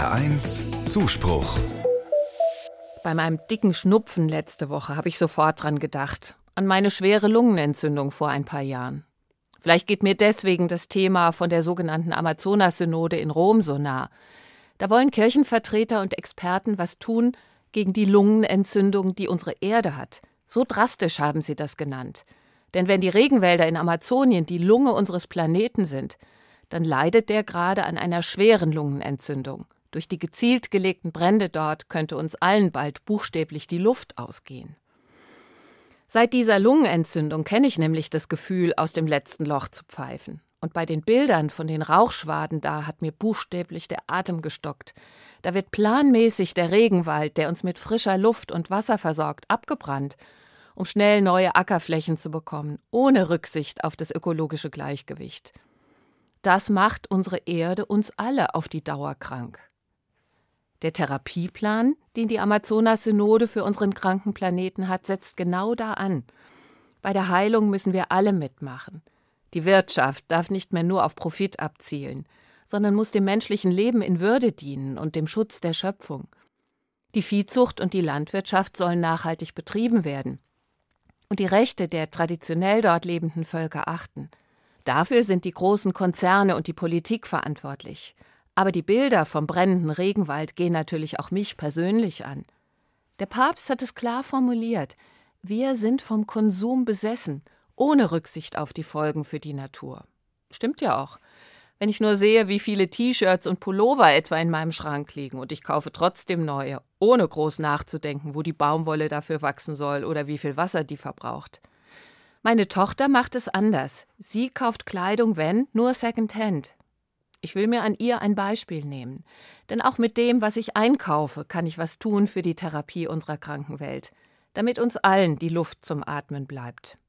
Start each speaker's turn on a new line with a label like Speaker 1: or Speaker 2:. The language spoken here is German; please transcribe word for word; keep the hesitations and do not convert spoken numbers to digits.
Speaker 1: R eins Zuspruch.
Speaker 2: Bei meinem dicken Schnupfen letzte Woche habe ich sofort dran gedacht. An meine schwere Lungenentzündung vor ein paar Jahren. Vielleicht geht mir deswegen das Thema von der sogenannten Amazonas-Synode in Rom so nah. Da wollen Kirchenvertreter und Experten was tun gegen die Lungenentzündung, die unsere Erde hat. So drastisch haben sie das genannt. Denn wenn die Regenwälder in Amazonien die Lunge unseres Planeten sind, dann leidet der gerade an einer schweren Lungenentzündung. Durch die gezielt gelegten Brände dort könnte uns allen bald buchstäblich die Luft ausgehen. Seit dieser Lungenentzündung kenne ich nämlich das Gefühl, aus dem letzten Loch zu pfeifen. Und bei den Bildern von den Rauchschwaden da hat mir buchstäblich der Atem gestockt. Da wird planmäßig der Regenwald, der uns mit frischer Luft und Wasser versorgt, abgebrannt, um schnell neue Ackerflächen zu bekommen, ohne Rücksicht auf das ökologische Gleichgewicht. Das macht unsere Erde uns alle auf die Dauer krank. Der Therapieplan, den die Amazonas-Synode für unseren kranken Planeten hat, setzt genau da an. Bei der Heilung müssen wir alle mitmachen. Die Wirtschaft darf nicht mehr nur auf Profit abzielen, sondern muss dem menschlichen Leben in Würde dienen und dem Schutz der Schöpfung. Die Viehzucht und die Landwirtschaft sollen nachhaltig betrieben werden und die Rechte der traditionell dort lebenden Völker achten. Dafür sind die großen Konzerne und die Politik verantwortlich. Aber die Bilder vom brennenden Regenwald gehen natürlich auch mich persönlich an. Der Papst hat es klar formuliert: Wir sind vom Konsum besessen, ohne Rücksicht auf die Folgen für die Natur. Stimmt ja auch. Wenn ich nur sehe, wie viele T-Shirts und Pullover etwa in meinem Schrank liegen und ich kaufe trotzdem neue, ohne groß nachzudenken, wo die Baumwolle dafür wachsen soll oder wie viel Wasser die verbraucht. Meine Tochter macht es anders. Sie kauft Kleidung, wenn, nur Secondhand. Ich will mir an ihr ein Beispiel nehmen. Denn auch mit dem, was ich einkaufe, kann ich was tun für die Therapie unserer kranken Welt, damit uns allen die Luft zum Atmen bleibt.